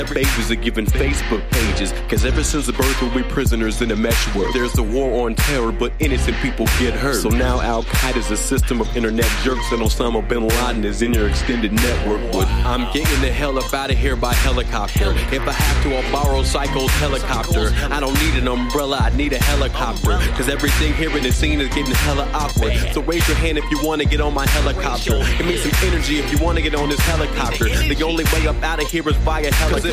Babies are given Facebook pages, cause ever since the birth we're prisoners in a mesh world. There's a war on terror, but innocent people get hurt. So now Al-Qaeda's a system of internet jerks, and Osama bin Laden is in your extended network. But I'm getting the hell up out of here by helicopter. If I have to, I'll borrow Psycho's helicopter. I don't need an umbrella, I need a helicopter, cause everything here in the scene is getting hella awkward. So raise your hand if you wanna get on my helicopter. Give me some energy if you wanna get on this helicopter. The only way up out of here is via helicopter.